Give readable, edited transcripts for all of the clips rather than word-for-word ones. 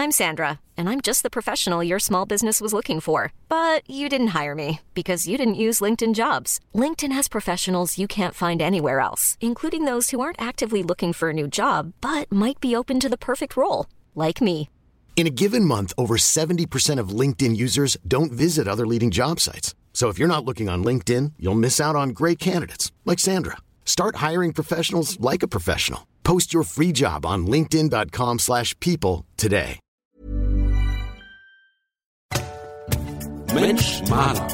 I'm Sandra, and I'm just the professional your small business was looking for. But you didn't hire me because you didn't use LinkedIn Jobs. LinkedIn has professionals you can't find anywhere else, including those who aren't actively looking for a new job, but might be open to the perfect role, like me. In a given month, over 70% of LinkedIn users don't visit other leading job sites. So if you're not looking on LinkedIn, you'll miss out on great candidates like Sandra. Start hiring professionals like a professional. Post your free job on linkedin.com/people today. Mensch Maler.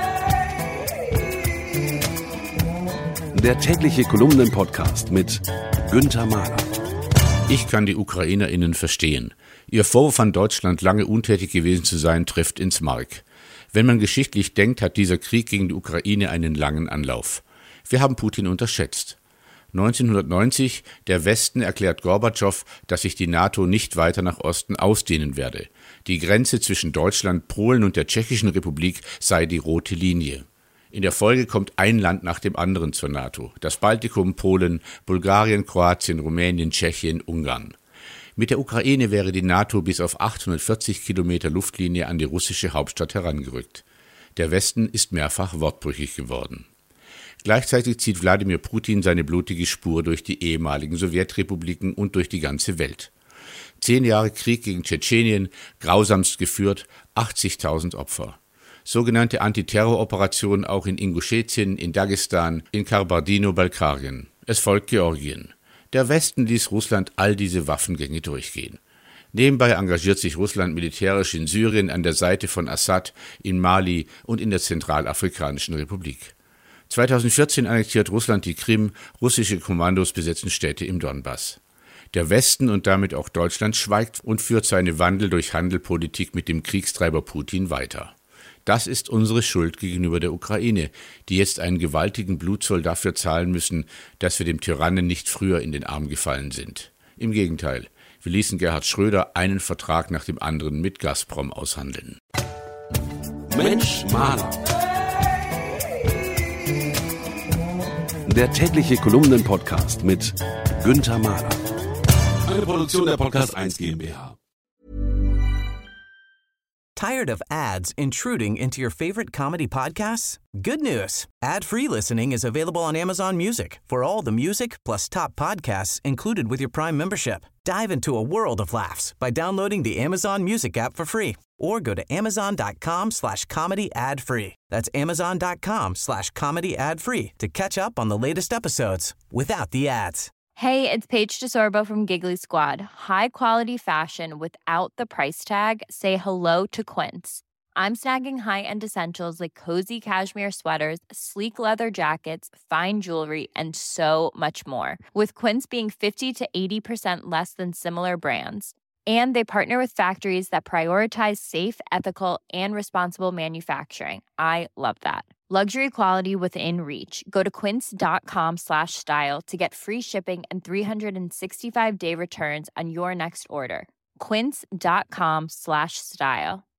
Der tägliche Kolumnen-Podcast mit Günther Mahler. Ich kann die UkrainerInnen verstehen. Ihr Vorwurf an Deutschland, lange untätig gewesen zu sein, trifft ins Mark. Wenn man geschichtlich denkt, hat dieser Krieg gegen die Ukraine einen langen Anlauf. Wir haben Putin unterschätzt. 1990, der Westen erklärt Gorbatschow, dass sich die NATO nicht weiter nach Osten ausdehnen werde. Die Grenze zwischen Deutschland, Polen und der Tschechischen Republik sei die rote Linie. In der Folge kommt ein Land nach dem anderen zur NATO. Das Baltikum, Polen, Bulgarien, Kroatien, Rumänien, Tschechien, Ungarn. Mit der Ukraine wäre die NATO bis auf 840 Kilometer Luftlinie an die russische Hauptstadt herangerückt. Der Westen ist mehrfach wortbrüchig geworden. Gleichzeitig zieht Wladimir Putin seine blutige Spur durch die ehemaligen Sowjetrepubliken und durch die ganze Welt. 10 Jahre Krieg gegen Tschetschenien, grausamst geführt, 80.000 Opfer. Sogenannte Antiterroroperation auch in Ingushetien, in Dagestan, in Kabardino-Balkarien. Es folgt Georgien. Der Westen ließ Russland all diese Waffengänge durchgehen. Nebenbei engagiert sich Russland militärisch in Syrien an der Seite von Assad, in Mali und in der Zentralafrikanischen Republik. 2014 annektiert Russland die Krim, russische Kommandos besetzen Städte im Donbass. Der Westen und damit auch Deutschland schweigt und führt seine Wandel durch Handelpolitik mit dem Kriegstreiber Putin weiter. Das ist unsere Schuld gegenüber der Ukraine, die jetzt einen gewaltigen Blutzoll dafür zahlen müssen, dass wir dem Tyrannen nicht früher in den Arm gefallen sind. Im Gegenteil, wir ließen Gerhard Schröder einen Vertrag nach dem anderen mit Gazprom aushandeln. Mensch Maler. Der tägliche Kolumnen-Podcast mit Günther Mahler. Eine Produktion der Podcast 1 GmbH. Tired of ads intruding into your favorite comedy podcasts? Good news. Ad-free listening is available on Amazon Music for all the music plus top podcasts included with your Prime membership. Dive into a world of laughs by downloading the Amazon Music app for free or go to amazon.com/comedy ad-free. That's amazon.com/comedy ad-free to catch up on the latest episodes without the ads. Hey, it's Paige DeSorbo from Giggly Squad. High quality fashion without the price tag. Say hello to Quince. I'm snagging high-end essentials like cozy cashmere sweaters, sleek leather jackets, fine jewelry, and so much more. With Quince being 50 to 80% less than similar brands. And they partner with factories that prioritize safe, ethical, and responsible manufacturing. I love that. Luxury quality within reach. Go to quince.com/style to get free shipping and 365-day returns on your next order. Quince.com/style.